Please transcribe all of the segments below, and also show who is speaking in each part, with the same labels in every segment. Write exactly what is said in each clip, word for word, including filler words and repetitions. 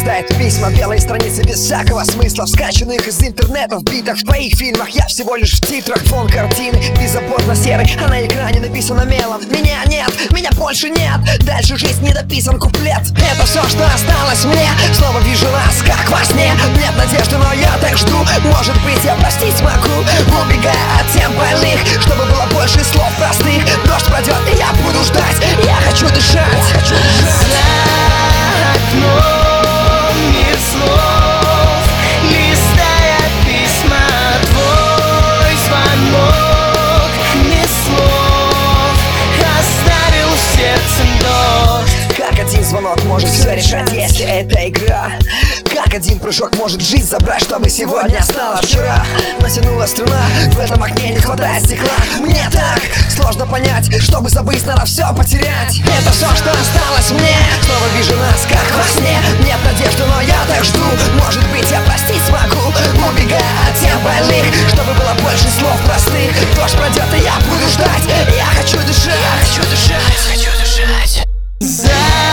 Speaker 1: Листает письма, белые страницы без всякого смысла, скачанных из интернета, в битах, в твоих фильмах. Я всего лишь в титрах, фон картины беззаботно серый, а на экране написано мелом: меня нет, меня больше нет, дальше жизнь не дописан куплет. Это все, что осталось мне, снова вижу нас, как во сне. Нет надежды, но я так жду, может быть я простить смогу, убегая от тем больных, чтобы было больше слов простых. Дождь пройдет, и я буду ждать, я хочу дышать, хочу дышать.
Speaker 2: За окном мир снов, листая письма, твой звонок без слов оставил в сердце дождь.
Speaker 1: Как один звонок может все решать, если это игра? Как один прыжок может жизнь забрать, чтобы сегодня стало вчера? Натянула струна, в этом окне не хватает стекла. Мне так сложно понять, чтобы забыть, надо все потерять. Это все, что осталось мне, снова вижу нас, как во сне. Нет надежды, но я так жду, может быть я простить смогу, убегая от тех больных, чтобы было больше слов простых. Дождь пройдет, и я буду ждать, я хочу дышать, я хочу дышать, хочу дышать.
Speaker 2: За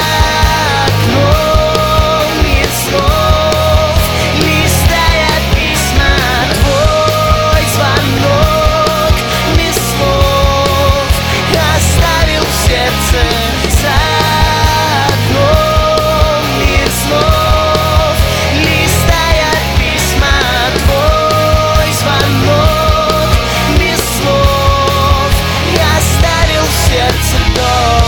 Speaker 2: окном мир снов, листая письма, твой звонок без слов оставил в сердце. За окном мир снов, листая письма, твой звонок без слов оставил в сердце дождь.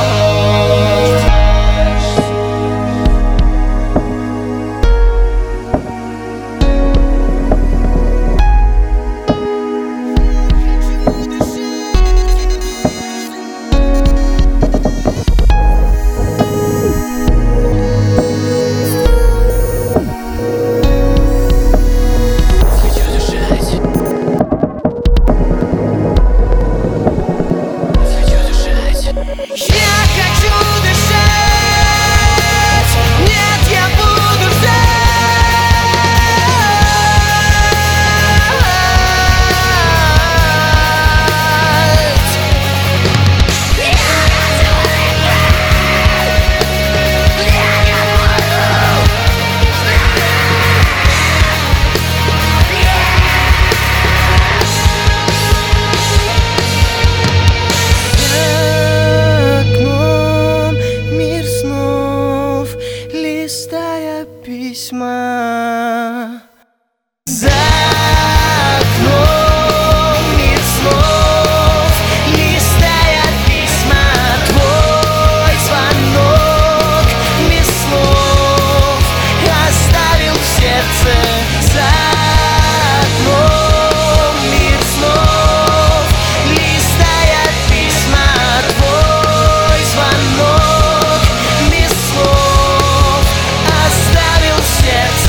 Speaker 2: Листая письма. За окном мир снов, листая письма, твой звонок без слов оставил в сердце. За окном мир снов, листая письма, твой звонок без слов оставил в сердце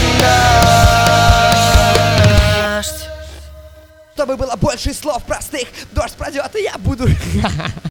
Speaker 2: дождь.
Speaker 1: Чтобы было больше слов простых, дождь пройдет, и я буду...